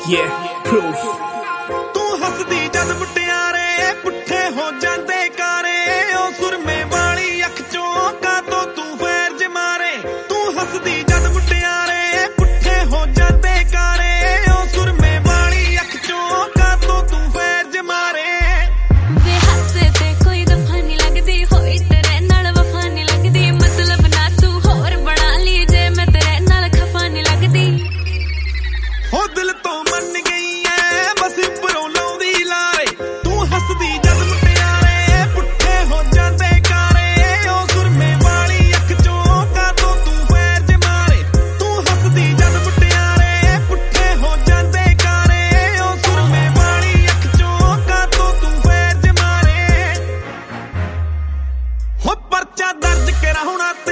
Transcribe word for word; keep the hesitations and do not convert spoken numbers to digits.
Yeah, proof. ਤੂੰ ਹੱਸਦੀ ਜਦ ਮੁਟਿਆਰੇ ਪੁੱਠੇ ਹੋ ਜਾਂਦੇ ਕਾਰੇ ਉਹ ਸੁਰਮੇ ਵਾਲੀ ਅੱਖ ਚੋਂ ਕਾਤੋਂ ਤੂੰ ਫੇਰ ਜਮਾਰੇ ਤੂੰ ਹੱਸਦੀ ਜਦ ਮੁਟਿਆਰੇ ਪੁੱਠੇ ਹੋ ਜਾਂਦੇ ਕਾਰੇ ਉਹ ਸੁਰਮੇ ਵਾਲੀ ਅੱਖ ਚੋਂ ਕਾਤੋਂ ਤੂੰ ਫੇਰ ਜਮਾਰੇ ਵੇ ਹੱਸੇ ਤੇ ਕੋਈ ਦਫਾ ਨਹੀਂ ਲੱਗਦੀ ਹੋਈ ਤੇਰੇ ਨਾਲ ਵਫਾ ਨਹੀਂ ਲੱਗਦੀ ਮਤਲਬ ਨਾ ਤੂੰ ਹੋਰ ਬਣਾ ਲਈ ਜੇ ਮੈਂ ਤੇਰੇ ਨਾਲ ਖਫਾ ਨਹੀਂ ਲੱਗਦੀ ਹੋ ਦਿਲ ਤੋਂ ਮੰਨ ਗਈ ਐ ਬਸ ਉੱਪਰੋਂ ਲਾਉਂਦੀ ਲਾਰੇ ਤੂੰ ਹੱਸਦੀ ਜਦ ਮੁਟਿਆਰੇ ਪੁੱਠੇ ਹੋ ਜਾਂਦੇ ਕਾਰੇ ਉਹ ਸੁਰਮੇ ਵਾਲੀ ਅੱਖ ਚੋਂ ਕਾਤੋਂ ਤੂੰ ਫੇਰ ਜਮਾਰੇ ਤੂੰ ਹੱਸਦੀ ਜਦ ਮੁਟਿਆਰੇ ਪੁੱਠੇ ਹੋ ਜਾਂਦੇ ਕਾਰੇ ਉਹ ਸੁਰਮੇ ਵਾਲੀ ਅੱਖ ਚੋਂ ਕਾਤੋਂ ਤੂੰ ਫੇਰ ਜਮਾਰੇ ਹੋ ਪਰਚਾ ਦਰਜ ਕਰਾਉਣਾ